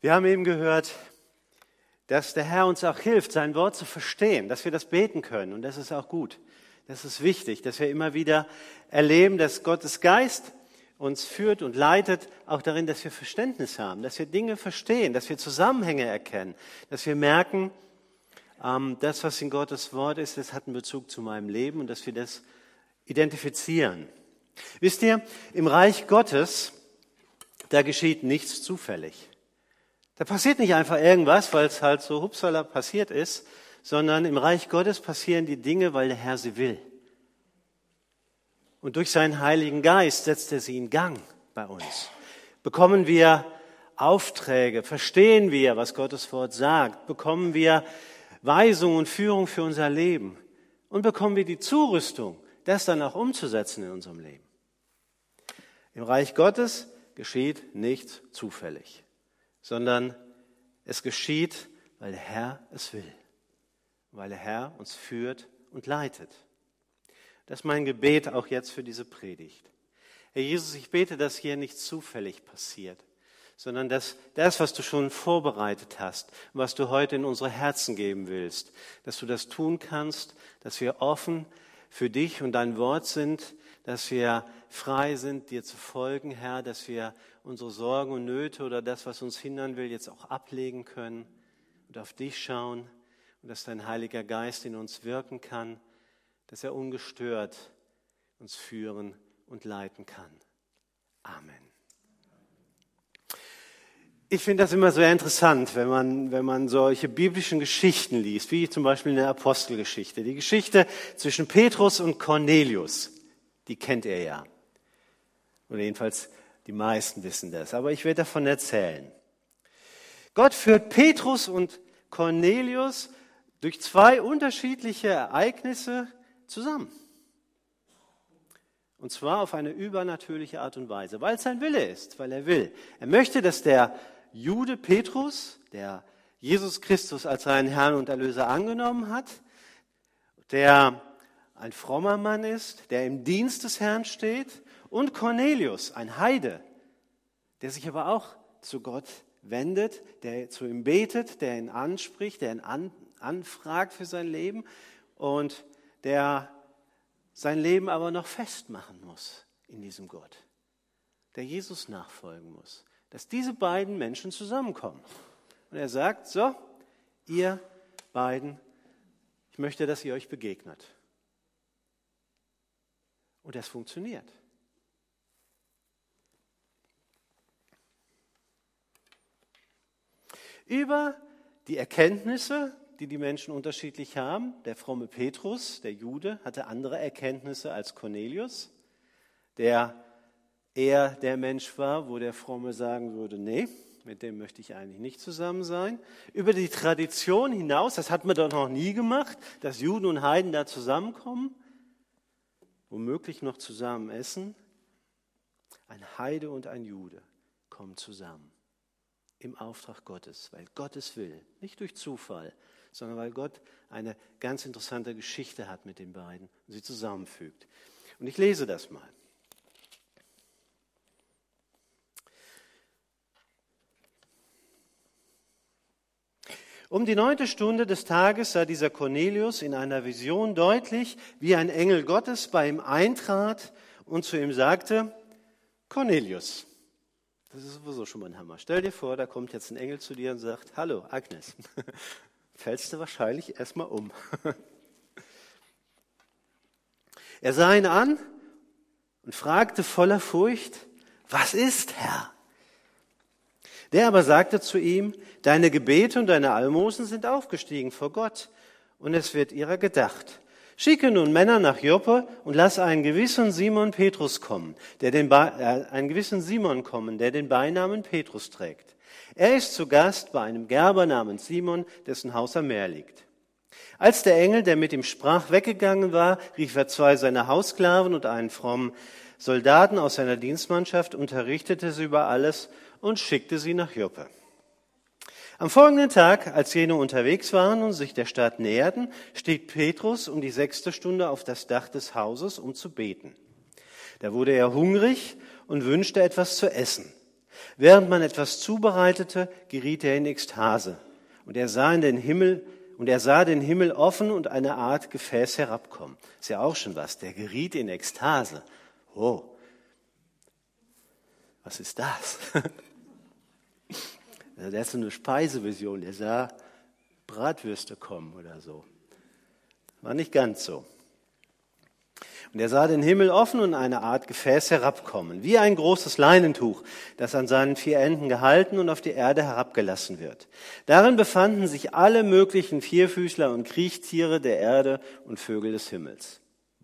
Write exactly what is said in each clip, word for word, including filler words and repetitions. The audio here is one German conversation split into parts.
Wir haben eben gehört, dass der Herr uns auch hilft, sein Wort zu verstehen, dass wir das beten können. Und das ist auch gut. Das ist wichtig, dass wir immer wieder erleben, dass Gottes Geist uns führt und leitet, auch darin, dass wir Verständnis haben, dass wir Dinge verstehen, dass wir Zusammenhänge erkennen, dass wir merken, ähm, das, was in Gottes Wort ist, das hat einen Bezug zu meinem Leben und dass wir das identifizieren. Wisst ihr, im Reich Gottes, da geschieht nichts zufällig. Da passiert nicht einfach irgendwas, weil es halt so hupsala passiert ist, sondern im Reich Gottes passieren die Dinge, weil der Herr sie will. Und durch seinen Heiligen Geist setzt er sie in Gang bei uns. Bekommen wir Aufträge, verstehen wir, was Gottes Wort sagt, bekommen wir Weisung und Führung für unser Leben und bekommen wir die Zurüstung, das dann auch umzusetzen in unserem Leben. Im Reich Gottes geschieht nichts zufällig, sondern es geschieht, weil der Herr es will, weil der Herr uns führt und leitet. Das ist mein Gebet auch jetzt für diese Predigt. Herr Jesus, ich bete, dass hier nichts zufällig passiert, sondern dass das, was du schon vorbereitet hast und was du heute in unsere Herzen geben willst, dass du das tun kannst, dass wir offen für dich und dein Wort sind, dass wir frei sind, dir zu folgen, Herr, dass wir unsere Sorgen und Nöte oder das, was uns hindern will, jetzt auch ablegen können und auf dich schauen und dass dein Heiliger Geist in uns wirken kann, dass er ungestört uns führen und leiten kann. Amen. Ich finde das immer sehr interessant, wenn man, wenn man solche biblischen Geschichten liest, wie zum Beispiel in der Apostelgeschichte. Die Geschichte zwischen Petrus und Cornelius, die kennt ihr ja. Oder jedenfalls die meisten wissen das, aber ich werde davon erzählen. Gott führt Petrus und Cornelius durch zwei unterschiedliche Ereignisse zusammen. Und zwar auf eine übernatürliche Art und Weise, weil es sein Wille ist, weil er will. Er möchte, dass der Jude Petrus, der Jesus Christus als seinen Herrn und Erlöser angenommen hat, der ein frommer Mann ist, der im Dienst des Herrn steht, und Cornelius, ein Heide, der sich aber auch zu Gott wendet, der zu ihm betet, der ihn anspricht, der ihn an, anfragt für sein Leben und der sein Leben aber noch festmachen muss in diesem Gott, der Jesus nachfolgen muss, dass diese beiden Menschen zusammenkommen. Und er sagt, so, ihr beiden, ich möchte, dass ihr euch begegnet. Und das funktioniert. Über die Erkenntnisse, die die Menschen unterschiedlich haben, der fromme Petrus, der Jude, hatte andere Erkenntnisse als Cornelius, der eher der Mensch war, wo der Fromme sagen würde, nee, mit dem möchte ich eigentlich nicht zusammen sein. Über die Tradition hinaus, das hat man doch noch nie gemacht, dass Juden und Heiden da zusammenkommen, womöglich noch zusammen essen. Ein Heide und ein Jude kommen zusammen im Auftrag Gottes, weil Gott es will, nicht durch Zufall, sondern weil Gott eine ganz interessante Geschichte hat mit den beiden und sie zusammenfügt. Und ich lese das mal. Um die neunte Stunde des Tages sah dieser Cornelius in einer Vision deutlich, wie ein Engel Gottes bei ihm eintrat und zu ihm sagte, Cornelius. Das ist sowieso schon mal ein Hammer. Stell dir vor, da kommt jetzt ein Engel zu dir und sagt, hallo Agnes. Fällst du wahrscheinlich erstmal um. Er sah ihn an und fragte voller Furcht, was ist, Herr? Der aber sagte zu ihm, deine Gebete und deine Almosen sind aufgestiegen vor Gott und es wird ihrer gedacht. Schicke nun Männer nach Joppe und lass einen gewissen Simon Petrus kommen, der den Be- äh, einen gewissen Simon kommen, der den Beinamen Petrus trägt. Er ist zu Gast bei einem Gerber namens Simon, dessen Haus am Meer liegt. Als der Engel, der mit ihm sprach, weggegangen war, rief er zwei seiner Haussklaven und einen frommen Soldaten aus seiner Dienstmannschaft, unterrichtete sie über alles und schickte sie nach Joppe. Am folgenden Tag, als jene unterwegs waren und sich der Stadt näherten, stieg Petrus um die sechste Stunde auf das Dach des Hauses, um zu beten. Da wurde er hungrig und wünschte etwas zu essen. Während man etwas zubereitete, geriet er in Ekstase. Und er sah in den Himmel, und er sah den Himmel offen und eine Art Gefäß herabkommen. Ist ja auch schon was. Der geriet in Ekstase. Oh. Was ist das? Der hat so eine Speisevision. Der sah Bratwürste kommen oder so. War nicht ganz so. Und er sah den Himmel offen und eine Art Gefäß herabkommen, wie ein großes Leinentuch, das an seinen vier Enden gehalten und auf die Erde herabgelassen wird. Darin befanden sich alle möglichen Vierfüßler und Kriechtiere der Erde und Vögel des Himmels.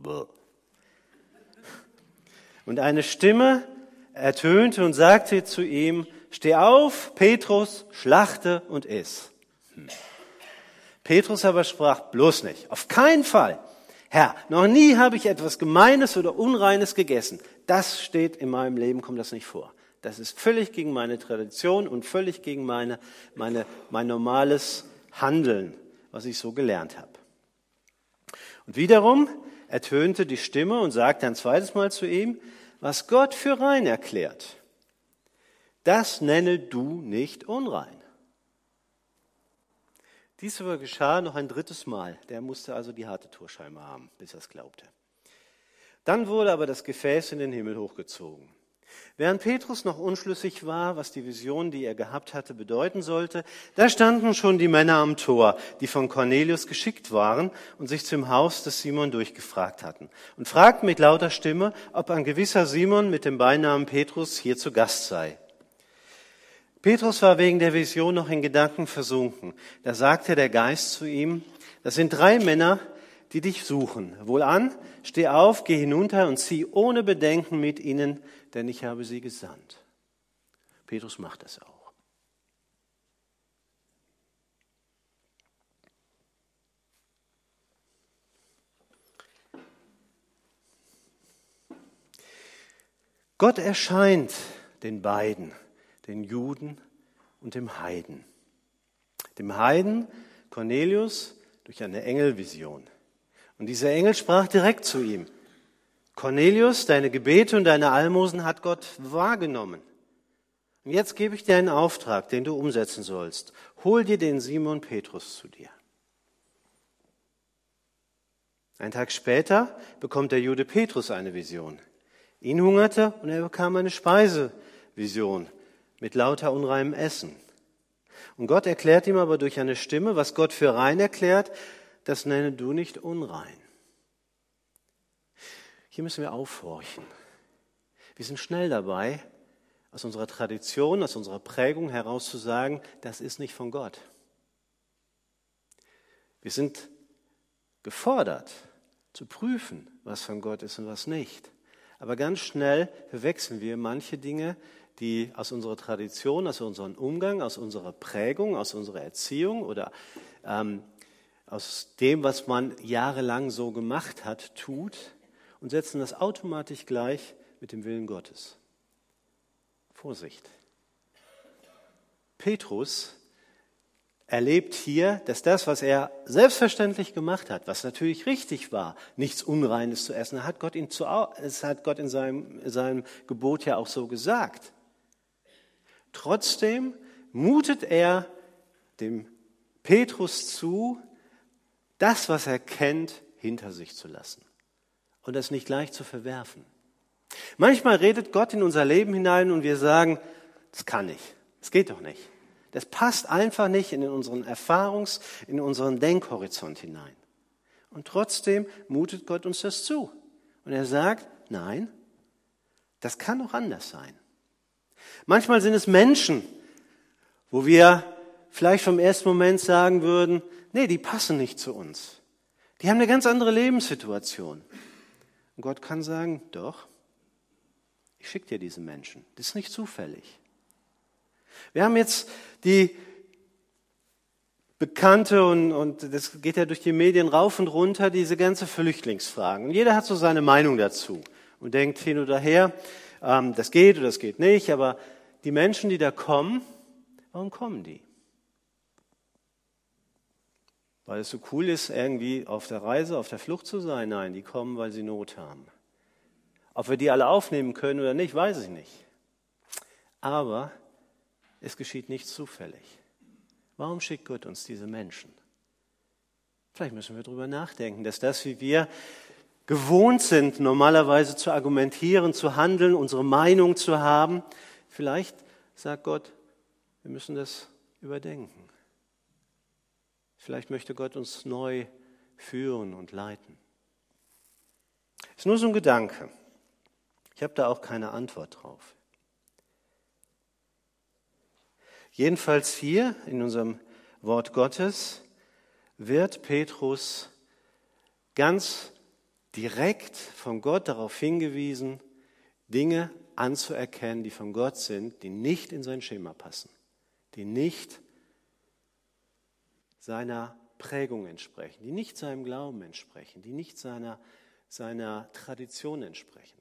Und eine Stimme ertönte und sagte zu ihm, steh auf, Petrus, schlachte und iss. Hm. Petrus aber sprach, bloß nicht, auf keinen Fall. Herr, noch nie habe ich etwas Gemeines oder Unreines gegessen. Das steht in meinem Leben, kommt das nicht vor. Das ist völlig gegen meine Tradition und völlig gegen meine, meine, mein normales Handeln, was ich so gelernt habe. Und wiederum ertönte die Stimme und sagte ein zweites Mal zu ihm, was Gott für rein erklärt, das nenne du nicht unrein. Dies aber geschah noch ein drittes Mal. Der musste also die harte Tour scheinbar haben, bis er es glaubte. Dann wurde aber das Gefäß in den Himmel hochgezogen. Während Petrus noch unschlüssig war, was die Vision, die er gehabt hatte, bedeuten sollte, da standen schon die Männer am Tor, die von Cornelius geschickt waren und sich zum Haus des Simon durchgefragt hatten und fragten mit lauter Stimme, ob ein gewisser Simon mit dem Beinamen Petrus hier zu Gast sei. Petrus war wegen der Vision noch in Gedanken versunken. Da sagte der Geist zu ihm, das sind drei Männer, die dich suchen. Wohlan, steh auf, geh hinunter und zieh ohne Bedenken mit ihnen, denn ich habe sie gesandt. Petrus macht das auch. Gott erscheint den beiden, den Juden und dem Heiden. Dem Heiden, Cornelius, durch eine Engelvision. Und dieser Engel sprach direkt zu ihm, Cornelius, deine Gebete und deine Almosen hat Gott wahrgenommen. Und jetzt gebe ich dir einen Auftrag, den du umsetzen sollst. Hol dir den Simon Petrus zu dir. Einen Tag später bekommt der Jude Petrus eine Vision. Ihn hungerte und er bekam eine Speisevision mit lauter unreinem Essen. Und Gott erklärt ihm aber durch eine Stimme, was Gott für rein erklärt, das nenne du nicht unrein. Hier müssen wir aufhorchen. Wir sind schnell dabei, aus unserer Tradition, aus unserer Prägung heraus zu sagen, das ist nicht von Gott. Wir sind gefordert, zu prüfen, was von Gott ist und was nicht. Aber ganz schnell verwechseln wir manche Dinge, die aus unserer Tradition, aus unserem Umgang, aus unserer Prägung, aus unserer Erziehung oder ähm, aus dem, was man jahrelang so gemacht hat, tut und setzen das automatisch gleich mit dem Willen Gottes. Vorsicht. Petrus erlebt hier, dass das, was er selbstverständlich gemacht hat, was natürlich richtig war, nichts Unreines zu essen, hat Gott, ihn zu, es hat Gott in seinem, in seinem Gebot ja auch so gesagt. Trotzdem mutet er dem Petrus zu, das, was er kennt, hinter sich zu lassen und das nicht gleich zu verwerfen. Manchmal redet Gott in unser Leben hinein und wir sagen, das kann nicht, das geht doch nicht. Das passt einfach nicht in unseren Erfahrungs-, in unseren Denkhorizont hinein. Und trotzdem mutet Gott uns das zu. Und er sagt, nein, das kann auch anders sein. Manchmal sind es Menschen, wo wir vielleicht vom ersten Moment sagen würden, nee, die passen nicht zu uns. Die haben eine ganz andere Lebenssituation. Und Gott kann sagen, doch, ich schicke dir diese Menschen. Das ist nicht zufällig. Wir haben jetzt die bekannte, und, und das geht ja durch die Medien rauf und runter, diese ganze Flüchtlingsfragen. Und jeder hat so seine Meinung dazu und denkt hin oder her, ähm, das geht oder das geht nicht. Aber die Menschen, die da kommen, warum kommen die? Weil es so cool ist, irgendwie auf der Reise, auf der Flucht zu sein? Nein, die kommen, weil sie Not haben. Ob wir die alle aufnehmen können oder nicht, weiß ich nicht. Aber es geschieht nicht zufällig. Warum schickt Gott uns diese Menschen? Vielleicht müssen wir darüber nachdenken, dass das, wie wir gewohnt sind, normalerweise zu argumentieren, zu handeln, unsere Meinung zu haben, vielleicht sagt Gott, wir müssen das überdenken. Vielleicht möchte Gott uns neu führen und leiten. Ist nur so ein Gedanke. Ich habe da auch keine Antwort drauf. Jedenfalls hier in unserem Wort Gottes wird Petrus ganz direkt von Gott darauf hingewiesen, Dinge anzuerkennen, die von Gott sind, die nicht in sein Schema passen, die nicht seiner Prägung entsprechen, die nicht seinem Glauben entsprechen, die nicht seiner, seiner Tradition entsprechen.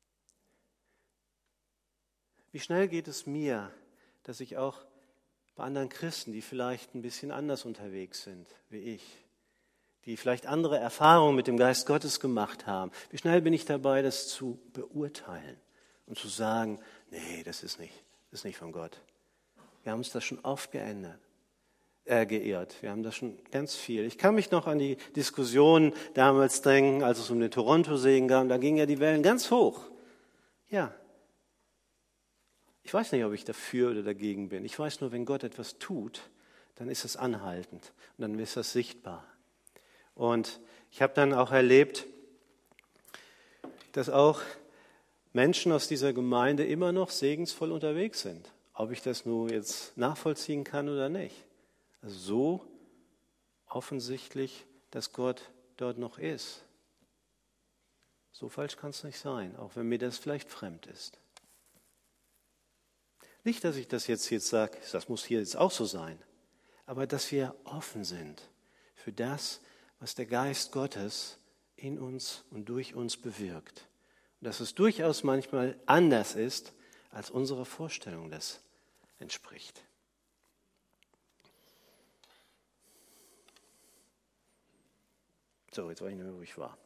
Wie schnell geht es mir, dass ich auch bei anderen Christen, die vielleicht ein bisschen anders unterwegs sind wie ich, die vielleicht andere Erfahrungen mit dem Geist Gottes gemacht haben, wie schnell bin ich dabei, das zu beurteilen und zu sagen, nee, das ist nicht, das ist nicht von Gott. Wir haben uns das schon oft geändert. Äh, geirrt. Wir haben das schon ganz viel. Ich kann mich noch an die Diskussion damals denken, als es um den Toronto-Segen ging. Da gingen ja die Wellen ganz hoch. Ja. Ich weiß nicht, ob ich dafür oder dagegen bin. Ich weiß nur, wenn Gott etwas tut, dann ist es anhaltend und dann ist das sichtbar. Und ich habe dann auch erlebt, dass auch Menschen aus dieser Gemeinde immer noch segensvoll unterwegs sind. Ob ich das nur jetzt nachvollziehen kann oder nicht. Also so offensichtlich, dass Gott dort noch ist. So falsch kann es nicht sein, auch wenn mir das vielleicht fremd ist. Nicht, dass ich das jetzt, jetzt sage, das muss hier jetzt auch so sein, aber dass wir offen sind für das, was der Geist Gottes in uns und durch uns bewirkt. Und dass es durchaus manchmal anders ist, als unsere Vorstellung das entspricht. So, jetzt weiß ich nicht mehr, wo ich war.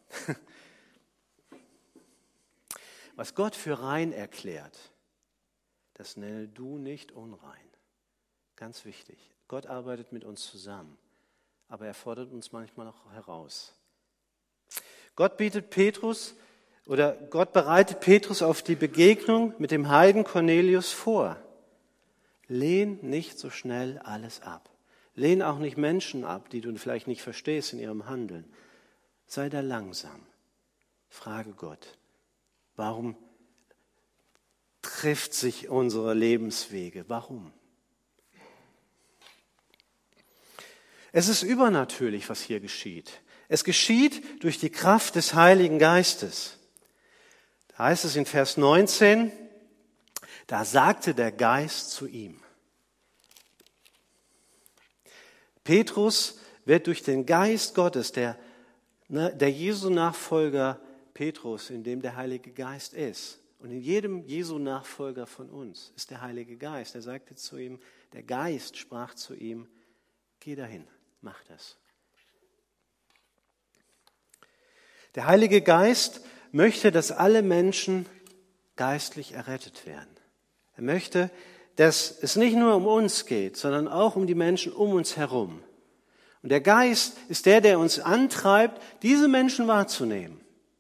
Was Gott für rein erklärt, das nenne du nicht unrein. Ganz wichtig. Gott arbeitet mit uns zusammen, aber er fordert uns manchmal auch heraus. Gott bietet Petrus oder Gott bereitet Petrus auf die Begegnung mit dem Heiden Cornelius vor. Lehn nicht so schnell alles ab. Lehn auch nicht Menschen ab, die du vielleicht nicht verstehst in ihrem Handeln. Sei da langsam. Frage Gott, warum trifft sich unsere Lebenswege? Warum? Es ist übernatürlich, was hier geschieht. Es geschieht durch die Kraft des Heiligen Geistes. Da heißt es in Vers neunzehn, da sagte der Geist zu ihm. Petrus wird durch den Geist Gottes, der, der Jesu-Nachfolger Petrus, in dem der Heilige Geist ist, und in jedem Jesu-Nachfolger von uns ist der Heilige Geist. Er sagte zu ihm, der Geist sprach zu ihm, geh dahin, mach das. Der Heilige Geist möchte, dass alle Menschen geistlich errettet werden. Er möchte, dass es nicht nur um uns geht, sondern auch um die Menschen um uns herum. Und der Geist ist der, der uns antreibt, diese Menschen wahrzunehmen,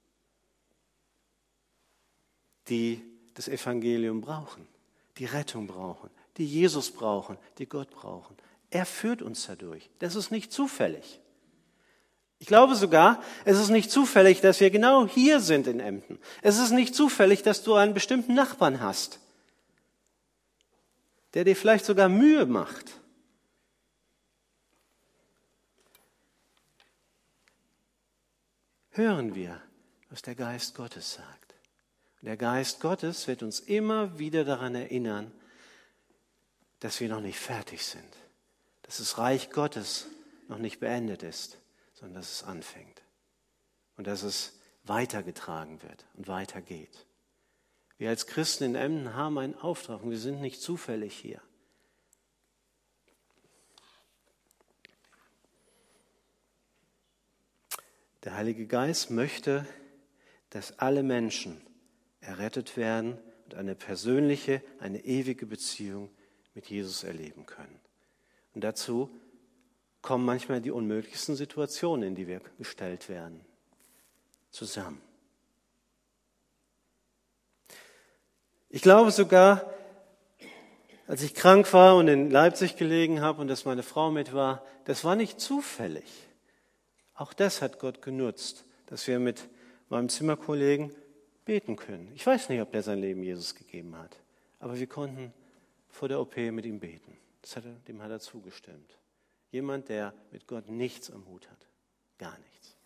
die das Evangelium brauchen, die Rettung brauchen, die Jesus brauchen, die Gott brauchen. Er führt uns dadurch. Das ist nicht zufällig. Ich glaube sogar, es ist nicht zufällig, dass wir genau hier sind in Emden. Es ist nicht zufällig, dass du einen bestimmten Nachbarn hast, der dir vielleicht sogar Mühe macht. Hören wir, was der Geist Gottes sagt. Und der Geist Gottes wird uns immer wieder daran erinnern, dass wir noch nicht fertig sind, dass das Reich Gottes noch nicht beendet ist, sondern dass es anfängt und dass es weitergetragen wird und weitergeht. Wir als Christen in Emden haben einen Auftrag und wir sind nicht zufällig hier. Der Heilige Geist möchte, dass alle Menschen errettet werden und und eine persönliche, eine ewige Beziehung mit Jesus erleben können. Und dazu kommen manchmal die unmöglichsten Situationen, in die wir gestellt werden, zusammen. Ich glaube sogar, als ich krank war und in Leipzig gelegen habe und dass meine Frau mit war, das war nicht zufällig. Auch das hat Gott genutzt, dass wir mit meinem Zimmerkollegen beten können. Ich weiß nicht, ob der sein Leben Jesus gegeben hat, aber wir konnten vor der O P mit ihm beten. Das hat er, dem hat er zugestimmt. Jemand, der mit Gott nichts am Hut hat. Gar nichts.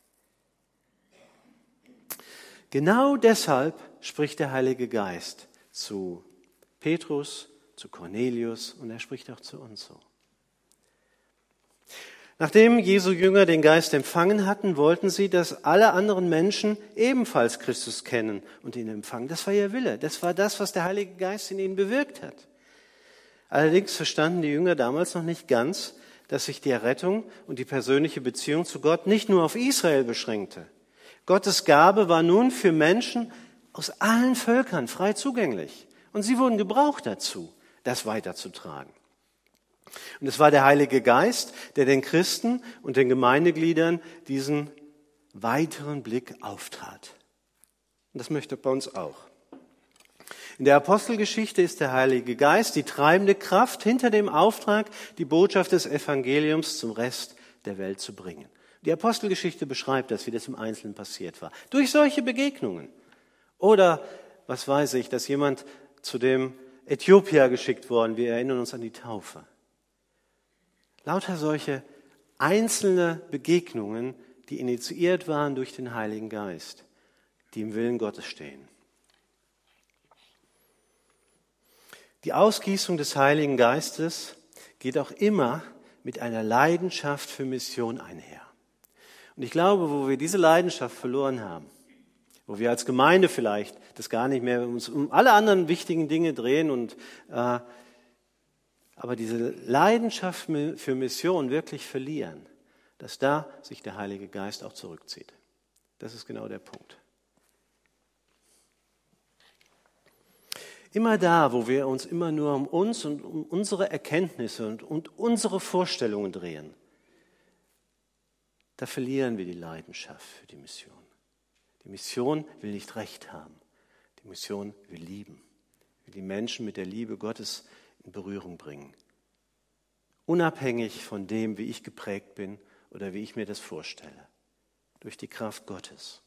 Genau deshalb spricht der Heilige Geist zu Petrus, zu Cornelius und er spricht auch zu uns so. Nachdem Jesu Jünger den Geist empfangen hatten, wollten sie, dass alle anderen Menschen ebenfalls Christus kennen und ihn empfangen. Das war ihr Wille. Das war das, was der Heilige Geist in ihnen bewirkt hat. Allerdings verstanden die Jünger damals noch nicht ganz, dass sich die Errettung und die persönliche Beziehung zu Gott nicht nur auf Israel beschränkte. Gottes Gabe war nun für Menschen aus allen Völkern frei zugänglich. Und sie wurden gebraucht dazu, das weiterzutragen. Und es war der Heilige Geist, der den Christen und den Gemeindegliedern diesen weiteren Blick auftrat. Und das möchte bei uns auch. In der Apostelgeschichte ist der Heilige Geist die treibende Kraft hinter dem Auftrag, die Botschaft des Evangeliums zum Rest der Welt zu bringen. Die Apostelgeschichte beschreibt das, wie das im Einzelnen passiert war. Durch solche Begegnungen. Oder, was weiß ich, dass jemand zu dem Äthiopier geschickt worden, wir erinnern uns an die Taufe. Lauter solche einzelne Begegnungen, die initiiert waren durch den Heiligen Geist, die im Willen Gottes stehen. Die Ausgießung des Heiligen Geistes geht auch immer mit einer Leidenschaft für Mission einher. Und ich glaube, wo wir diese Leidenschaft verloren haben, wo wir als Gemeinde vielleicht das gar nicht mehr uns um alle anderen wichtigen Dinge drehen, und äh, aber diese Leidenschaft für Mission wirklich verlieren, dass da sich der Heilige Geist auch zurückzieht. Das ist genau der Punkt. Immer da, wo wir uns immer nur um uns und um unsere Erkenntnisse und, und unsere Vorstellungen drehen, da verlieren wir die Leidenschaft für die Mission. Die Mission will nicht Recht haben. Die Mission will lieben. Will die Menschen mit der Liebe Gottes in Berührung bringen. Unabhängig von dem, wie ich geprägt bin oder wie ich mir das vorstelle. Durch die Kraft Gottes.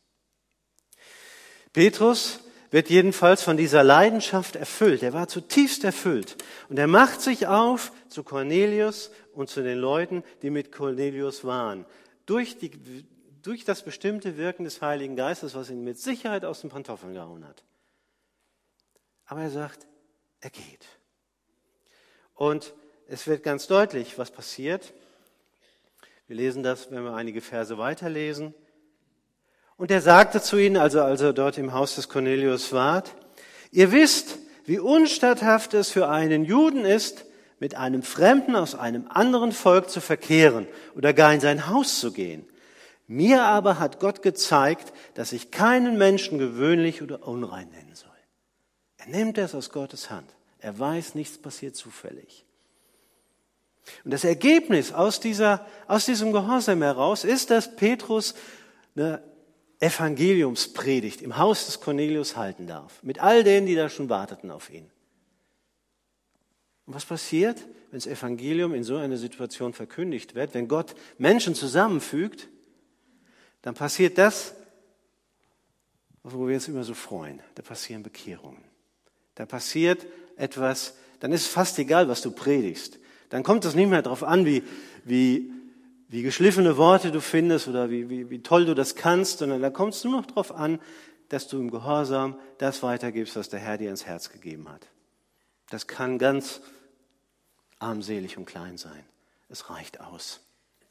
Petrus wird jedenfalls von dieser Leidenschaft erfüllt. Er war zutiefst erfüllt. Und er macht sich auf zu Cornelius und zu den Leuten, die mit Cornelius waren. Durch, die, durch das bestimmte Wirken des Heiligen Geistes, was ihn mit Sicherheit aus den Pantoffeln gehauen hat. Aber er sagt, er geht. Und es wird ganz deutlich, was passiert. Wir lesen das, wenn wir einige Verse weiterlesen. Und er sagte zu ihnen, also als er dort im Haus des Cornelius war, ihr wisst, wie unstatthaft es für einen Juden ist, mit einem Fremden aus einem anderen Volk zu verkehren oder gar in sein Haus zu gehen. Mir aber hat Gott gezeigt, dass ich keinen Menschen gewöhnlich oder unrein nennen soll. Er nimmt das aus Gottes Hand. Er weiß, nichts passiert zufällig. Und das Ergebnis aus dieser, aus diesem Gehorsam heraus ist, dass Petrus eine Evangeliumspredigt im Haus des Cornelius halten darf. Mit all denen, die da schon warteten auf ihn. Und was passiert, wenn das Evangelium in so einer Situation verkündigt wird, wenn Gott Menschen zusammenfügt, dann passiert das, wo wir uns immer so freuen. Da passieren Bekehrungen. Da passiert etwas, dann ist es fast egal, was du predigst. Dann kommt es nicht mehr darauf an, wie, wie, wie geschliffene Worte du findest oder wie, wie, wie toll du das kannst, sondern da kommt es nur noch darauf an, dass du im Gehorsam das weitergibst, was der Herr dir ins Herz gegeben hat. Das kann ganz armselig und klein sein. Es reicht aus.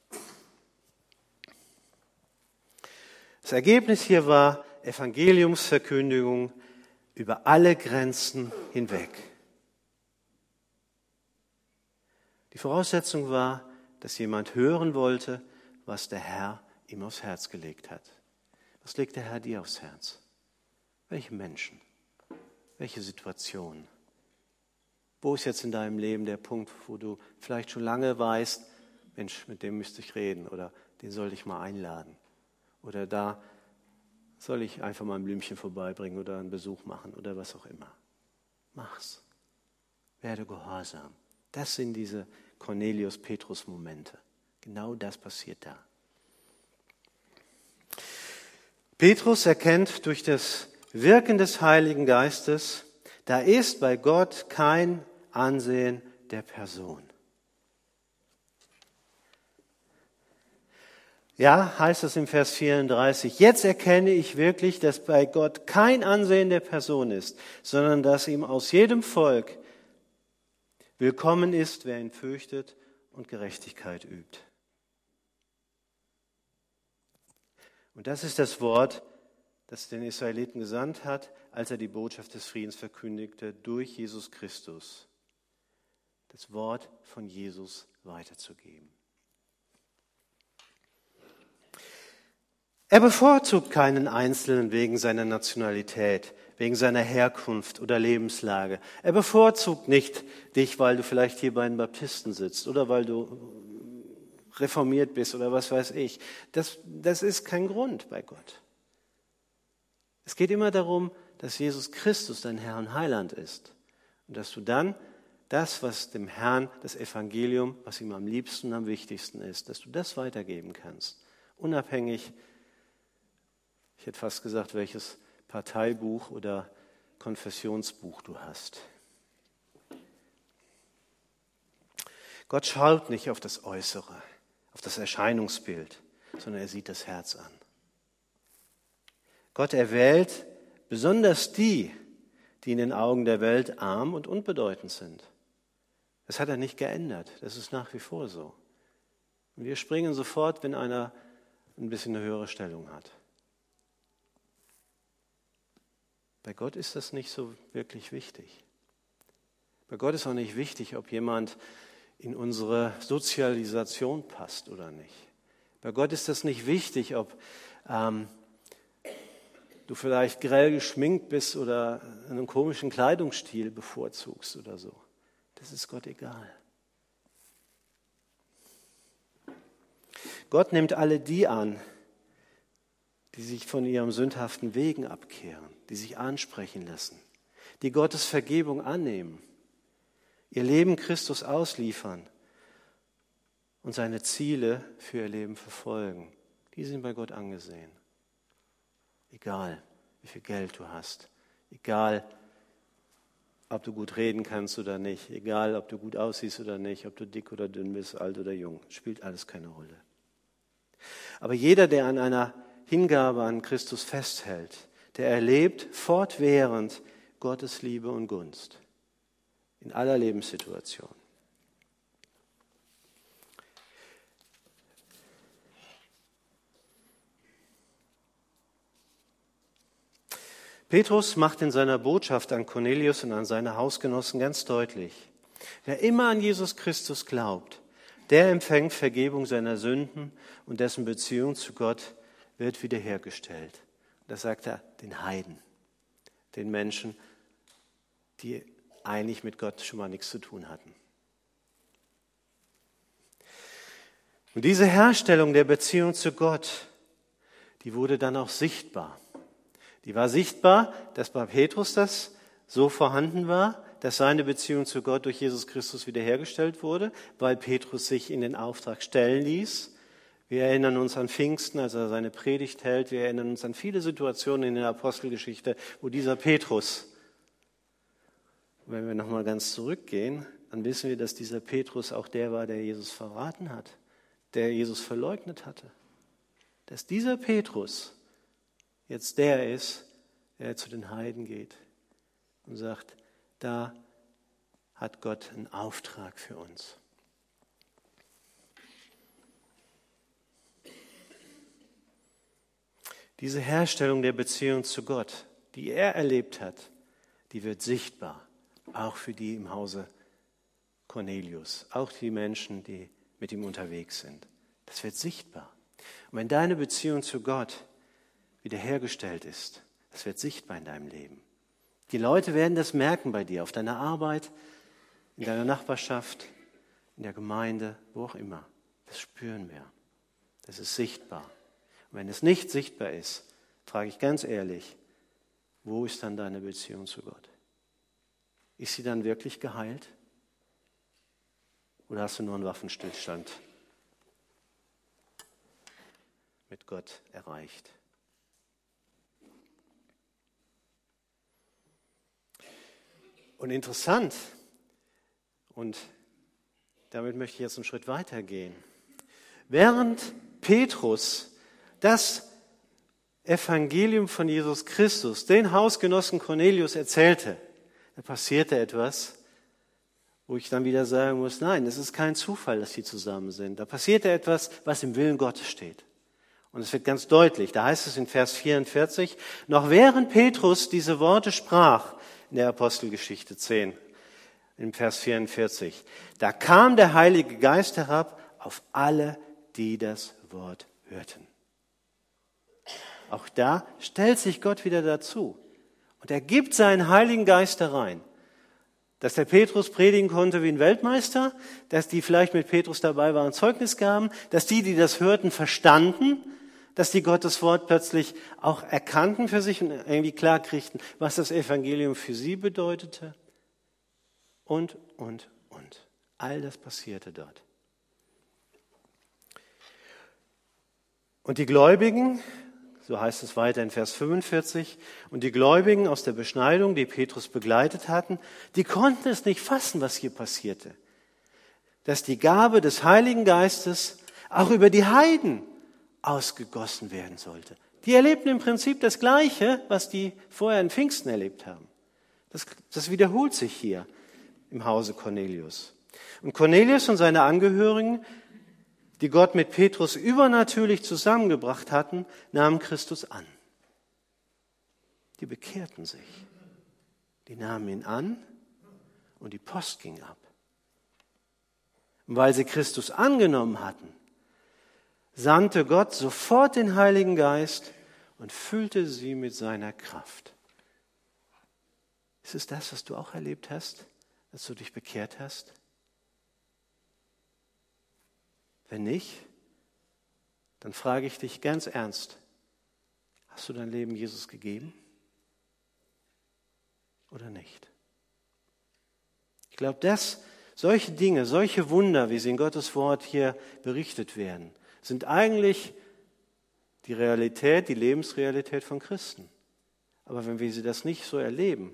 Das Ergebnis hier war Evangeliumsverkündigung über alle Grenzen hinweg. Die Voraussetzung war, dass jemand hören wollte, was der Herr ihm aufs Herz gelegt hat. Was legt der Herr dir aufs Herz? Welche Menschen? Welche Situation? Wo ist jetzt in deinem Leben der Punkt, wo du vielleicht schon lange weißt, Mensch, mit dem müsste ich reden oder den sollte ich mal einladen. Oder da soll ich einfach mal ein Blümchen vorbeibringen oder einen Besuch machen oder was auch immer. Mach's. Werde gehorsam. Das sind diese Cornelius-Petrus-Momente. Genau das passiert da. Petrus erkennt durch das Wirken des Heiligen Geistes, da ist bei Gott kein Ansehen der Person. Ja, heißt es im Vers vierunddreißig, jetzt erkenne ich wirklich, dass bei Gott kein Ansehen der Person ist, sondern dass ihm aus jedem Volk willkommen ist, wer ihn fürchtet und Gerechtigkeit übt. Und das ist das Wort, das den Israeliten gesandt hat, als er die Botschaft des Friedens verkündigte, durch Jesus Christus. Das Wort von Jesus weiterzugeben. Er bevorzugt keinen Einzelnen wegen seiner Nationalität, wegen seiner Herkunft oder Lebenslage. Er bevorzugt nicht dich, weil du vielleicht hier bei den Baptisten sitzt oder weil du reformiert bist oder was weiß ich. Das, das ist kein Grund bei Gott. Es geht immer darum, dass Jesus Christus dein Herr und Heiland ist und dass du dann das, was dem Herrn, das Evangelium, was ihm am liebsten und am wichtigsten ist, dass du das weitergeben kannst, unabhängig, ich hätte fast gesagt, welches Parteibuch oder Konfessionsbuch du hast. Gott schaut nicht auf das Äußere, auf das Erscheinungsbild, sondern er sieht das Herz an. Gott erwählt besonders die, die in den Augen der Welt arm und unbedeutend sind. Das hat er nicht geändert, das ist nach wie vor so. Und wir springen sofort, wenn einer ein bisschen eine höhere Stellung hat. Bei Gott ist das nicht so wirklich wichtig. Bei Gott ist auch nicht wichtig, ob jemand in unsere Sozialisation passt oder nicht. Bei Gott ist das nicht wichtig, ob ähm, du vielleicht grell geschminkt bist oder einen komischen Kleidungsstil bevorzugst oder so. Das ist Gott egal. Gott nimmt alle die an, die sich von ihrem sündhaften Wegen abkehren, die sich ansprechen lassen, die Gottes Vergebung annehmen, ihr Leben Christus ausliefern und seine Ziele für ihr Leben verfolgen. Die sind bei Gott angesehen. Egal, wie viel Geld du hast, egal, ob du gut reden kannst oder nicht, egal, ob du gut aussiehst oder nicht, ob du dick oder dünn bist, alt oder jung, spielt alles keine Rolle. Aber jeder, der an einer Hingabe an Christus festhält, der erlebt fortwährend Gottes Liebe und Gunst in aller Lebenssituation. Petrus macht in seiner Botschaft an Cornelius und an seine Hausgenossen ganz deutlich, wer immer an Jesus Christus glaubt, der empfängt Vergebung seiner Sünden und dessen Beziehung zu Gott wird wiederhergestellt. Das sagt er den Heiden, den Menschen, die eigentlich mit Gott schon mal nichts zu tun hatten. Und diese Herstellung der Beziehung zu Gott, die wurde dann auch sichtbar. Die war sichtbar, dass bei Petrus das so vorhanden war, dass seine Beziehung zu Gott durch Jesus Christus wiederhergestellt wurde, weil Petrus sich in den Auftrag stellen ließ. Wir erinnern uns an Pfingsten, als er seine Predigt hält. Wir erinnern uns an viele Situationen in der Apostelgeschichte, wo dieser Petrus, wenn wir nochmal ganz zurückgehen, dann wissen wir, dass dieser Petrus auch der war, der Jesus verraten hat, der Jesus verleugnet hatte. Dass dieser Petrus jetzt der ist, der zu den Heiden geht und sagt, da hat Gott einen Auftrag für uns. Diese Herstellung der Beziehung zu Gott, die er erlebt hat, die wird sichtbar, auch für die im Hause Cornelius, auch die Menschen, die mit ihm unterwegs sind. Das wird sichtbar. Und wenn deine Beziehung zu Gott wiederhergestellt ist, das wird sichtbar in deinem Leben. Die Leute werden das merken bei dir, auf deiner Arbeit, in deiner Nachbarschaft, in der Gemeinde, wo auch immer. Das spüren wir. Das ist sichtbar. Und wenn es nicht sichtbar ist, frage ich ganz ehrlich, wo ist dann deine Beziehung zu Gott? Ist sie dann wirklich geheilt? Oder hast du nur einen Waffenstillstand mit Gott erreicht? Und interessant, und damit möchte ich jetzt einen Schritt weitergehen. Während Petrus das Evangelium von Jesus Christus den Hausgenossen Cornelius erzählte, da passierte etwas, wo ich dann wieder sagen muss, nein, es ist kein Zufall, dass sie zusammen sind. Da passierte etwas, was im Willen Gottes steht. Und es wird ganz deutlich, da heißt es in Vers vierundvierzig, noch während Petrus diese Worte sprach, in der Apostelgeschichte zehn, in Vers vierundvierzig, da kam der Heilige Geist herab auf alle, die das Wort hörten. Auch da stellt sich Gott wieder dazu und er gibt seinen Heiligen Geist da rein. Dass der Petrus predigen konnte wie ein Weltmeister, dass die vielleicht mit Petrus dabei waren, Zeugnis gaben, dass die, die das hörten, verstanden, dass die Gottes Wort plötzlich auch erkannten für sich und irgendwie klar kriegten, was das Evangelium für sie bedeutete. Und, und, und. All das passierte dort. Und die Gläubigen, so heißt es weiter in Vers fünfundvierzig, und die Gläubigen aus der Beschneidung, die Petrus begleitet hatten, die konnten es nicht fassen, was hier passierte. Dass die Gabe des Heiligen Geistes auch über die Heiden ausgegossen werden sollte. Die erlebten im Prinzip das Gleiche, was die vorher in Pfingsten erlebt haben. Das, das wiederholt sich hier im Hause Cornelius. Und Cornelius und seine Angehörigen, die Gott mit Petrus übernatürlich zusammengebracht hatten, nahmen Christus an. Die bekehrten sich. Die nahmen ihn an und die Post ging ab. Und weil sie Christus angenommen hatten, sandte Gott sofort den Heiligen Geist und füllte sie mit seiner Kraft. Ist es das, was du auch erlebt hast, als du dich bekehrt hast? Wenn nicht, dann frage ich dich ganz ernst, hast du dein Leben Jesus gegeben oder nicht? Ich glaube, dass solche Dinge, solche Wunder, wie sie in Gottes Wort hier berichtet werden, sind eigentlich die Realität, die Lebensrealität von Christen. Aber wenn wir sie das nicht so erleben,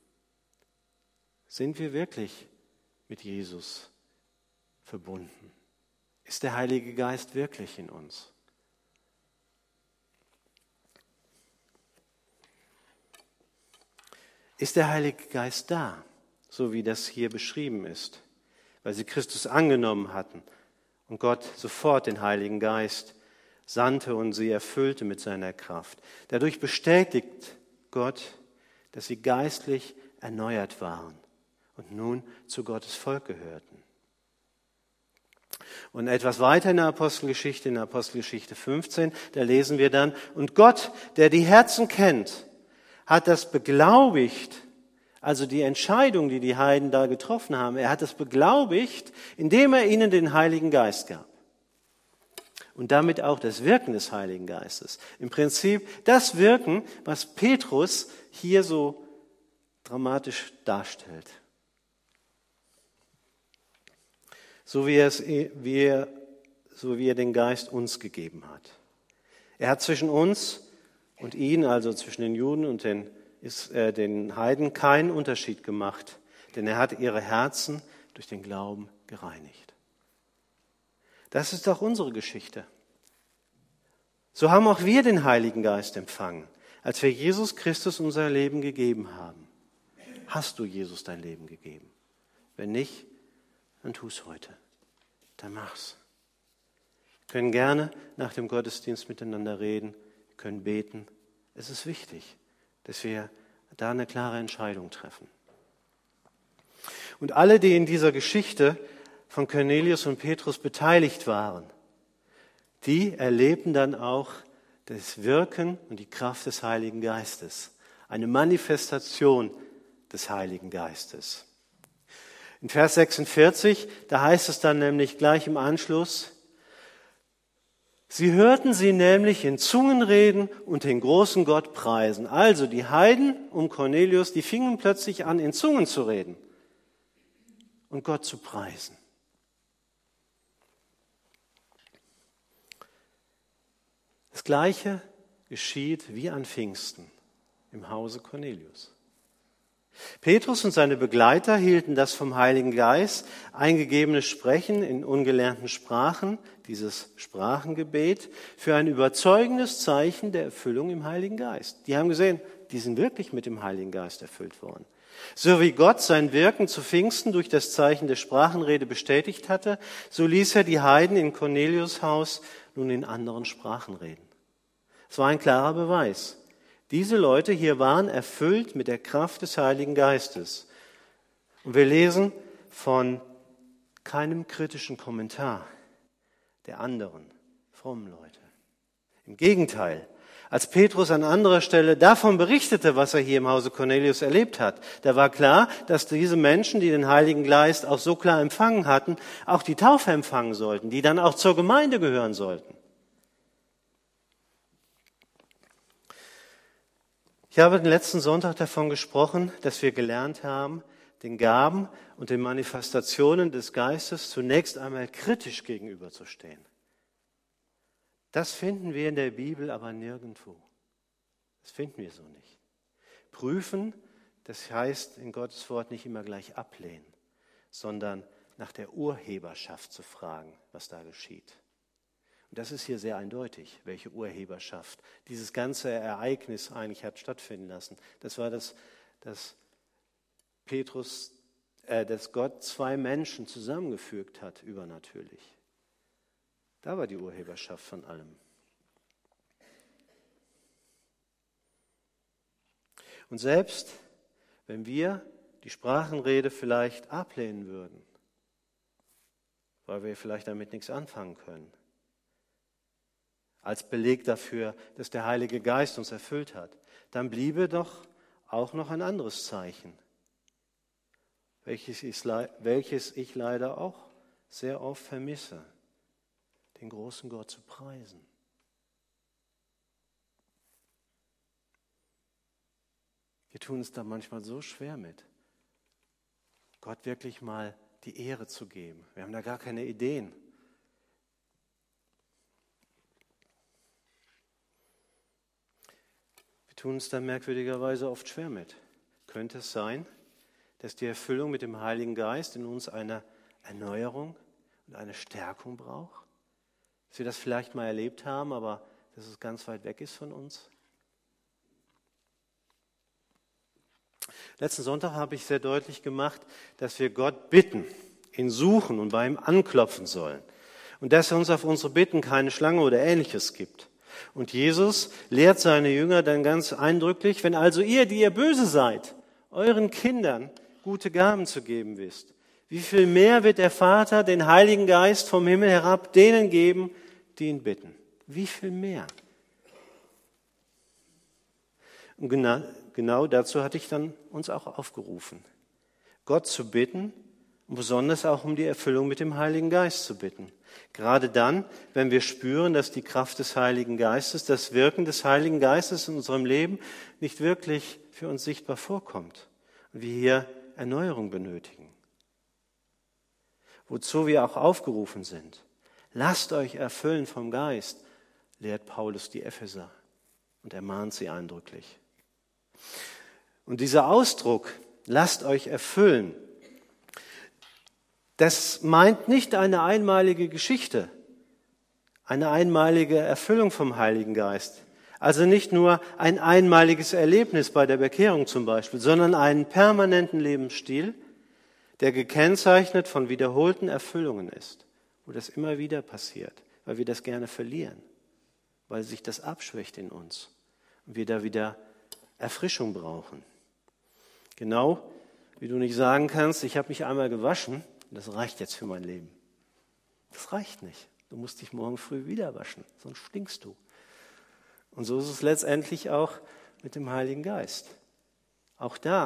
sind wir wirklich mit Jesus verbunden? Ist der Heilige Geist wirklich in uns? Ist der Heilige Geist da, so wie das hier beschrieben ist, weil sie Christus angenommen hatten und Gott sofort den Heiligen Geist sandte und sie erfüllte mit seiner Kraft. Dadurch bestätigt Gott, dass sie geistlich erneuert waren und nun zu Gottes Volk gehörten. Und etwas weiter in der Apostelgeschichte, in der Apostelgeschichte fünfzehn, da lesen wir dann, und Gott, der die Herzen kennt, hat das beglaubigt, also die Entscheidung, die die Heiden da getroffen haben, er hat es beglaubigt, indem er ihnen den Heiligen Geist gab. Und damit auch das Wirken des Heiligen Geistes. Im Prinzip das Wirken, was Petrus hier so dramatisch darstellt. So wie, er es, wie er, so wie er den Geist uns gegeben hat. Er hat zwischen uns und ihnen, also zwischen den Juden und den, ist, äh, den Heiden, keinen Unterschied gemacht, denn er hat ihre Herzen durch den Glauben gereinigt. Das ist doch unsere Geschichte. So haben auch wir den Heiligen Geist empfangen, als wir Jesus Christus unser Leben gegeben haben. Hast du Jesus dein Leben gegeben? Wenn nicht, dann tu es heute. Dann mach's. Wir können gerne nach dem Gottesdienst miteinander reden, wir können beten. Es ist wichtig, dass wir da eine klare Entscheidung treffen. Und alle, die in dieser Geschichte von Cornelius und Petrus beteiligt waren, die erlebten dann auch das Wirken und die Kraft des Heiligen Geistes. Eine Manifestation des Heiligen Geistes. In Vers sechsundvierzig, da heißt es dann nämlich gleich im Anschluss, sie hörten sie nämlich in Zungen reden und den großen Gott preisen. Also die Heiden um Cornelius, die fingen plötzlich an, in Zungen zu reden und Gott zu preisen. Das Gleiche geschieht wie an Pfingsten im Hause Cornelius. Petrus und seine Begleiter hielten das vom Heiligen Geist eingegebene Sprechen in ungelernten Sprachen, dieses Sprachengebet, für ein überzeugendes Zeichen der Erfüllung im Heiligen Geist. Die haben gesehen, die sind wirklich mit dem Heiligen Geist erfüllt worden. So wie Gott sein Wirken zu Pfingsten durch das Zeichen der Sprachenrede bestätigt hatte, so ließ er die Heiden in Cornelius' Haus nun in anderen Sprachen reden. Es war ein klarer Beweis. Diese Leute hier waren erfüllt mit der Kraft des Heiligen Geistes. Und wir lesen von keinem kritischen Kommentar der anderen frommen Leute. Im Gegenteil, als Petrus an anderer Stelle davon berichtete, was er hier im Hause Cornelius erlebt hat, da war klar, dass diese Menschen, die den Heiligen Geist auch so klar empfangen hatten, auch die Taufe empfangen sollten, die dann auch zur Gemeinde gehören sollten. Ich habe den letzten Sonntag davon gesprochen, dass wir gelernt haben, den Gaben und den Manifestationen des Geistes zunächst einmal kritisch gegenüberzustehen. Das finden wir in der Bibel aber nirgendwo. Das finden wir so nicht. Prüfen, das heißt in Gottes Wort nicht immer gleich ablehnen, sondern nach der Urheberschaft zu fragen, was da geschieht. Und das ist hier sehr eindeutig, welche Urheberschaft dieses ganze Ereignis eigentlich hat stattfinden lassen. Das war das, dass Petrus, äh, dass Gott zwei Menschen zusammengefügt hat, übernatürlich. Da war die Urheberschaft von allem. Und selbst wenn wir die Sprachenrede vielleicht ablehnen würden, weil wir vielleicht damit nichts anfangen können, als Beleg dafür, dass der Heilige Geist uns erfüllt hat, dann bliebe doch auch noch ein anderes Zeichen, welches ich, welches ich leider auch sehr oft vermisse, den großen Gott zu preisen. Wir tun es da manchmal so schwer mit, Gott wirklich mal die Ehre zu geben. Wir haben da gar keine Ideen. Wir tun uns da merkwürdigerweise oft schwer mit. Könnte es sein, dass die Erfüllung mit dem Heiligen Geist in uns eine Erneuerung und eine Stärkung braucht? Dass wir das vielleicht mal erlebt haben, aber dass es ganz weit weg ist von uns? Letzten Sonntag habe ich sehr deutlich gemacht, dass wir Gott bitten, ihn suchen und bei ihm anklopfen sollen. Und dass er uns auf unsere Bitten keine Schlange oder Ähnliches gibt. Und Jesus lehrt seine Jünger dann ganz eindrücklich, wenn also ihr, die ihr böse seid, euren Kindern gute Gaben zu geben wisst, wie viel mehr wird der Vater den Heiligen Geist vom Himmel herab denen geben, die ihn bitten? Wie viel mehr? Und genau, genau dazu hatte ich dann uns auch aufgerufen, Gott zu bitten und besonders auch um die Erfüllung mit dem Heiligen Geist zu bitten. Gerade dann, wenn wir spüren, dass die Kraft des Heiligen Geistes, das Wirken des Heiligen Geistes in unserem Leben nicht wirklich für uns sichtbar vorkommt und wir hier Erneuerung benötigen. Wozu wir auch aufgerufen sind. Lasst euch erfüllen vom Geist, lehrt Paulus die Epheser und ermahnt sie eindrücklich. Und dieser Ausdruck, lasst euch erfüllen, das meint nicht eine einmalige Geschichte, eine einmalige Erfüllung vom Heiligen Geist. Also nicht nur ein einmaliges Erlebnis bei der Bekehrung zum Beispiel, sondern einen permanenten Lebensstil, der gekennzeichnet von wiederholten Erfüllungen ist, wo das immer wieder passiert, weil wir das gerne verlieren, weil sich das abschwächt in uns und wir da wieder Erfrischung brauchen. Genau wie du nicht sagen kannst, ich habe mich einmal gewaschen, das reicht jetzt für mein Leben. Das reicht nicht. Du musst dich morgen früh wieder waschen, sonst stinkst du. Und so ist es letztendlich auch mit dem Heiligen Geist. Auch da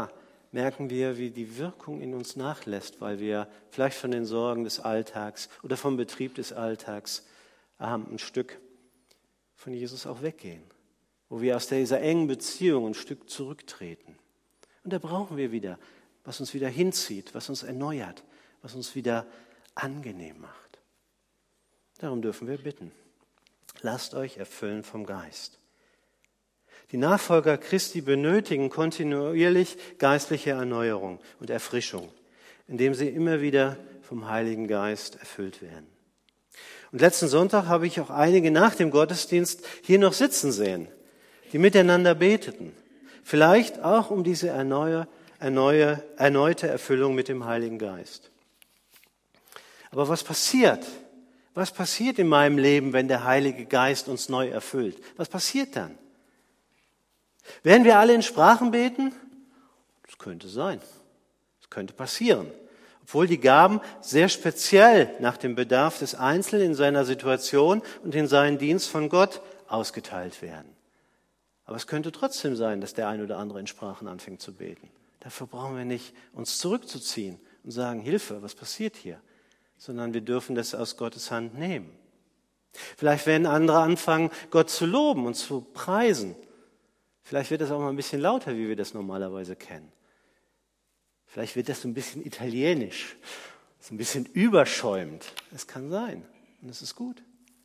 merken wir, wie die Wirkung in uns nachlässt, weil wir vielleicht von den Sorgen des Alltags oder vom Betrieb des Alltags ein Stück von Jesus auch weggehen, wo wir aus dieser engen Beziehung ein Stück zurücktreten. Und da brauchen wir wieder, was uns wieder hinzieht, was uns erneuert, was uns wieder angenehm macht. Darum dürfen wir bitten. Lasst euch erfüllen vom Geist. Die Nachfolger Christi benötigen kontinuierlich geistliche Erneuerung und Erfrischung, indem sie immer wieder vom Heiligen Geist erfüllt werden. Und letzten Sonntag habe ich auch einige nach dem Gottesdienst hier noch sitzen sehen, die miteinander beteten. Vielleicht auch um diese erneue, erneue, erneute Erfüllung mit dem Heiligen Geist. Aber was passiert? Was passiert in meinem Leben, wenn der Heilige Geist uns neu erfüllt? Was passiert dann? Werden wir alle in Sprachen beten? Das könnte sein. Das könnte passieren. Obwohl die Gaben sehr speziell nach dem Bedarf des Einzelnen in seiner Situation und in seinen Dienst von Gott ausgeteilt werden. Aber es könnte trotzdem sein, dass der ein oder andere in Sprachen anfängt zu beten. Dafür brauchen wir nicht uns zurückzuziehen und sagen, Hilfe, was passiert hier? Sondern wir dürfen das aus Gottes Hand nehmen. Vielleicht werden andere anfangen, Gott zu loben und zu preisen. Vielleicht wird das auch mal ein bisschen lauter, wie wir das normalerweise kennen. Vielleicht wird das so ein bisschen italienisch, so ein bisschen überschäumend. Es kann sein und es ist gut.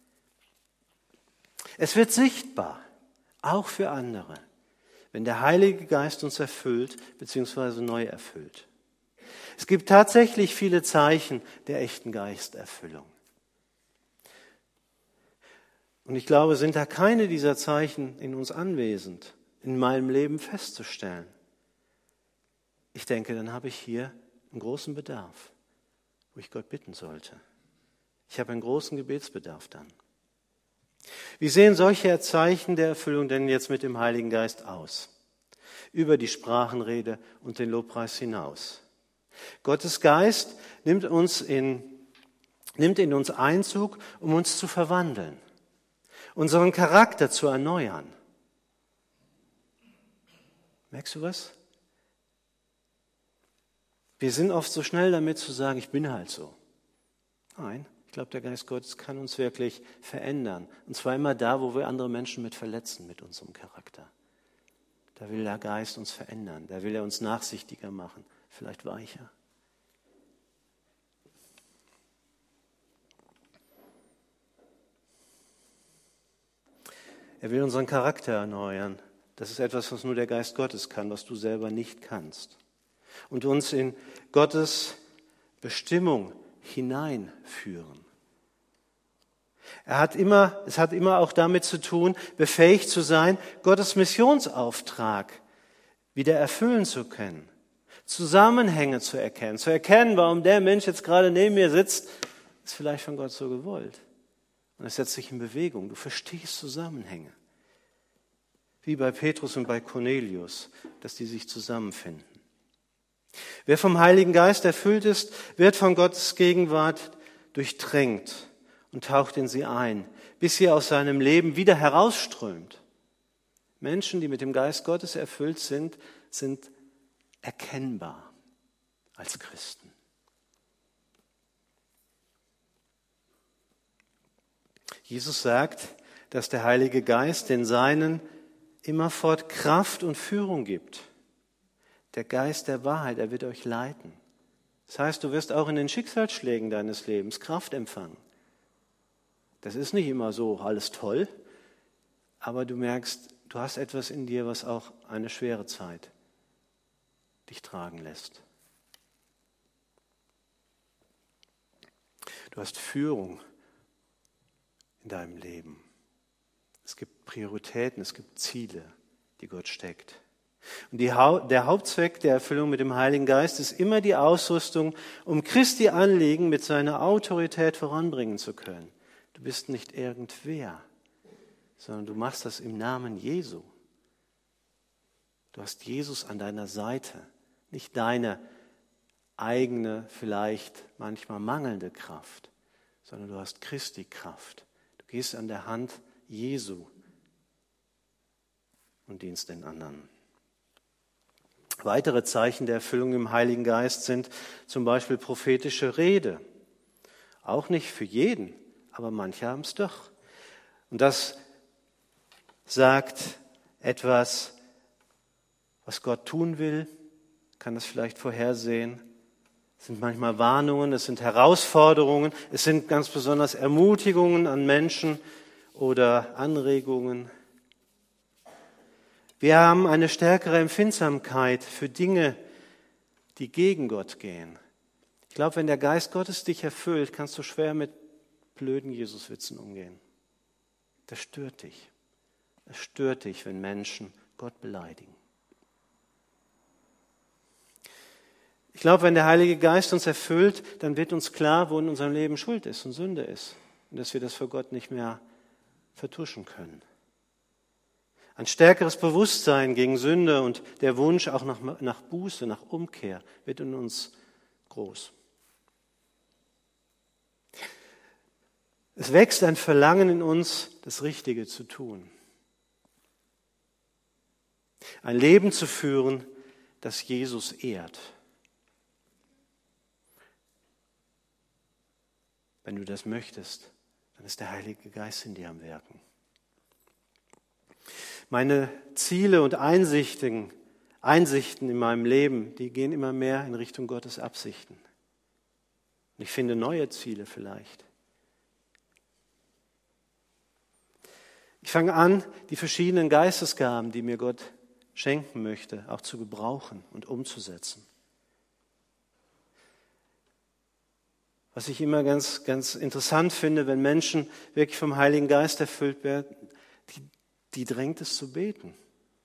Es wird sichtbar, auch für andere, wenn der Heilige Geist uns erfüllt bzw. neu erfüllt. Es gibt tatsächlich viele Zeichen der echten Geisterfüllung. Und ich glaube, sind da keine dieser Zeichen in uns anwesend, in meinem Leben festzustellen. Ich denke, dann habe ich hier einen großen Bedarf, wo ich Gott bitten sollte. Ich habe einen großen Gebetsbedarf dann. Wie sehen solche Zeichen der Erfüllung denn jetzt mit dem Heiligen Geist aus? Über die Sprachenrede und den Lobpreis hinaus. Gottes Geist nimmt uns in, nimmt in uns Einzug, um uns zu verwandeln, unseren Charakter zu erneuern. Merkst du was? Wir sind oft so schnell damit zu sagen, ich bin halt so. Nein, ich glaube, der Geist Gottes kann uns wirklich verändern. Und zwar immer da, wo wir andere Menschen mit verletzen, mit unserem Charakter. Da will der Geist uns verändern. Da will er uns nachsichtiger machen, vielleicht weicher. Er will unseren Charakter erneuern. Das ist etwas, was nur der Geist Gottes kann, was du selber nicht kannst. Und uns in Gottes Bestimmung hineinführen. Er hat immer, es hat immer auch damit zu tun, befähigt zu sein, Gottes Missionsauftrag wieder erfüllen zu können, Zusammenhänge zu erkennen, zu erkennen, warum der Mensch jetzt gerade neben mir sitzt, ist vielleicht von Gott so gewollt. Und es setzt sich in Bewegung. Du verstehst Zusammenhänge. Wie bei Petrus und bei Cornelius, dass die sich zusammenfinden. Wer vom Heiligen Geist erfüllt ist, wird von Gottes Gegenwart durchdrängt und taucht in sie ein, bis sie aus seinem Leben wieder herausströmt. Menschen, die mit dem Geist Gottes erfüllt sind, sind erkennbar als Christen. Jesus sagt, dass der Heilige Geist den Seinen immerfort Kraft und Führung gibt. Der Geist der Wahrheit, er wird euch leiten. Das heißt, du wirst auch in den Schicksalsschlägen deines Lebens Kraft empfangen. Das ist nicht immer so alles toll, aber du merkst, du hast etwas in dir, was auch eine schwere Zeit dich tragen lässt. Du hast Führung in deinem Leben. Es gibt Prioritäten, es gibt Ziele, die Gott steckt. Und die, der Hauptzweck der Erfüllung mit dem Heiligen Geist ist immer die Ausrüstung, um Christi Anliegen mit seiner Autorität voranbringen zu können. Du bist nicht irgendwer, sondern du machst das im Namen Jesu. Du hast Jesus an deiner Seite, nicht deine eigene, vielleicht manchmal mangelnde Kraft, sondern du hast Christi Kraft. Du gehst an der Hand Jesu und dienst den anderen. Weitere Zeichen der Erfüllung im Heiligen Geist sind zum Beispiel prophetische Rede. Auch nicht für jeden, aber manche haben es doch. Und das sagt etwas, was Gott tun will, kann das vielleicht vorhersehen. Es sind manchmal Warnungen, es sind Herausforderungen, es sind ganz besonders Ermutigungen an Menschen oder Anregungen. Wir haben eine stärkere Empfindsamkeit für Dinge, die gegen Gott gehen. Ich glaube, wenn der Geist Gottes dich erfüllt, kannst du schwer mit blöden Jesuswitzen umgehen. Das stört dich. Es stört dich, wenn Menschen Gott beleidigen. Ich glaube, wenn der Heilige Geist uns erfüllt, dann wird uns klar, wo in unserem Leben Schuld ist und Sünde ist. Und dass wir das für Gott nicht mehr vertuschen können. Ein stärkeres Bewusstsein gegen Sünde und der Wunsch auch nach, nach Buße, nach Umkehr wird in uns groß. Es wächst ein Verlangen in uns, das Richtige zu tun. Ein Leben zu führen, das Jesus ehrt. Wenn du das möchtest, dann ist der Heilige Geist in dir am Wirken. Meine Ziele und Einsichten, Einsichten in meinem Leben, die gehen immer mehr in Richtung Gottes Absichten. Und ich finde neue Ziele vielleicht. Ich fange an, die verschiedenen Geistesgaben, die mir Gott schenken möchte, auch zu gebrauchen und umzusetzen. Was ich immer ganz, ganz interessant finde, wenn Menschen wirklich vom Heiligen Geist erfüllt werden, die, die drängt es zu beten.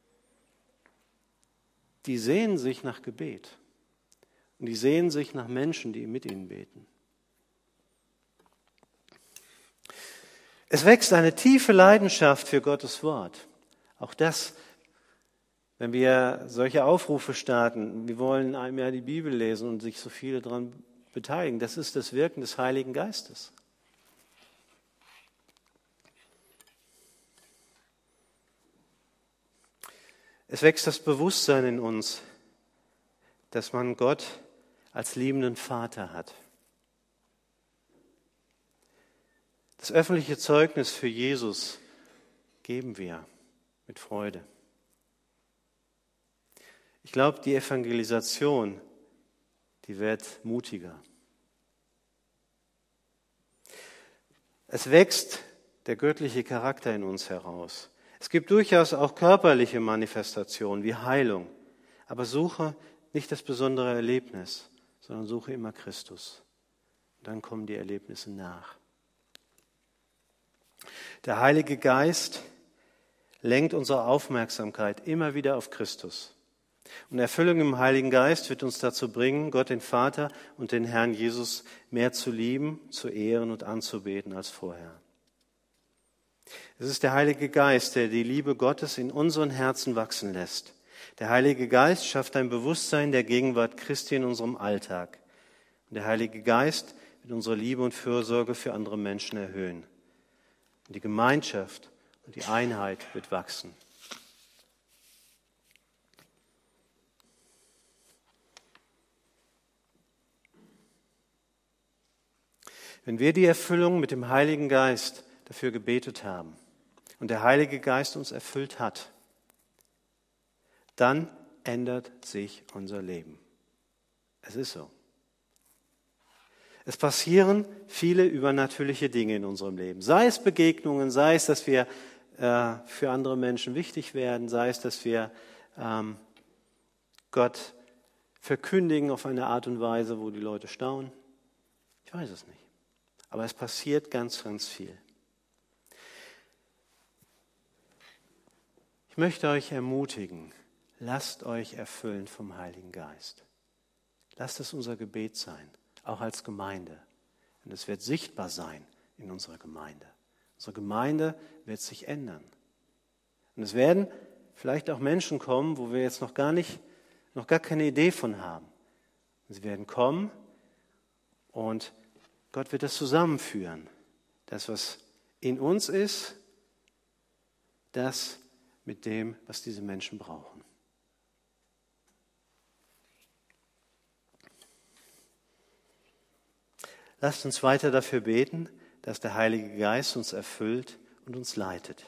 Die sehnen sich nach Gebet. Und die sehnen sich nach Menschen, die mit ihnen beten. Es wächst eine tiefe Leidenschaft für Gottes Wort. Auch das, wenn wir solche Aufrufe starten, wir wollen einem ja die Bibel lesen und sich so viele daran beteiligen, das ist das Wirken des Heiligen Geistes. Es wächst das Bewusstsein in uns, dass man Gott als liebenden Vater hat. Das öffentliche Zeugnis für Jesus geben wir mit Freude. Ich glaube, die Evangelisation, die wird mutiger. Es wächst der göttliche Charakter in uns heraus. Es gibt durchaus auch körperliche Manifestationen wie Heilung, aber suche nicht das besondere Erlebnis, sondern suche immer Christus. Und dann kommen die Erlebnisse nach. Der Heilige Geist lenkt unsere Aufmerksamkeit immer wieder auf Christus. Und Erfüllung im Heiligen Geist wird uns dazu bringen, Gott den Vater und den Herrn Jesus mehr zu lieben, zu ehren und anzubeten als vorher. Es ist der Heilige Geist, der die Liebe Gottes in unseren Herzen wachsen lässt. Der Heilige Geist schafft ein Bewusstsein der Gegenwart Christi in unserem Alltag. Und der Heilige Geist wird unsere Liebe und Fürsorge für andere Menschen erhöhen. Und die Gemeinschaft und die Einheit wird wachsen. Wenn wir die Erfüllung mit dem Heiligen Geist dafür gebetet haben und der Heilige Geist uns erfüllt hat, dann ändert sich unser Leben. Es ist so. Es passieren viele übernatürliche Dinge in unserem Leben. Sei es Begegnungen, sei es, dass wir äh, für andere Menschen wichtig werden, sei es, dass wir ähm, Gott verkündigen auf eine Art und Weise, wo die Leute staunen. Ich weiß es nicht. Aber es passiert ganz, ganz viel. Ich möchte euch ermutigen, lasst euch erfüllen vom Heiligen Geist. Lasst es unser Gebet sein, auch als Gemeinde. Und es wird sichtbar sein in unserer Gemeinde. Unsere Gemeinde wird sich ändern. Und es werden vielleicht auch Menschen kommen, wo wir jetzt noch gar nicht, noch gar keine Idee von haben. Und sie werden kommen und Gott wird das zusammenführen. Das, was in uns ist, das mit dem, was diese Menschen brauchen. Lasst uns weiter dafür beten, dass der Heilige Geist uns erfüllt und uns leitet.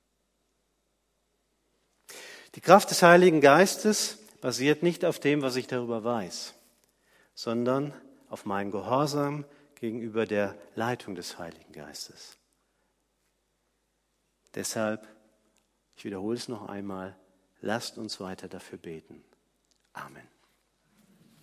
Die Kraft des Heiligen Geistes basiert nicht auf dem, was ich darüber weiß, sondern auf meinem Gehorsam gegenüber der Leitung des Heiligen Geistes. Deshalb, ich wiederhole es noch einmal, lasst uns weiter dafür beten. Amen.